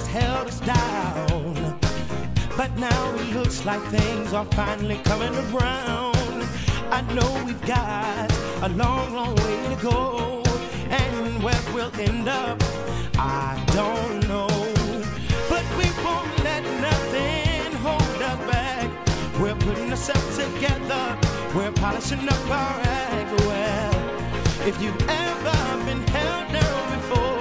has held us down. But now it looks like things are finally coming around. I know we've got a long, long way to go, and where we'll end up, I don't know. But we won't let nothing hold us back. We're putting ourselves together. We're polishing up our act. Well, if you've ever been held down before,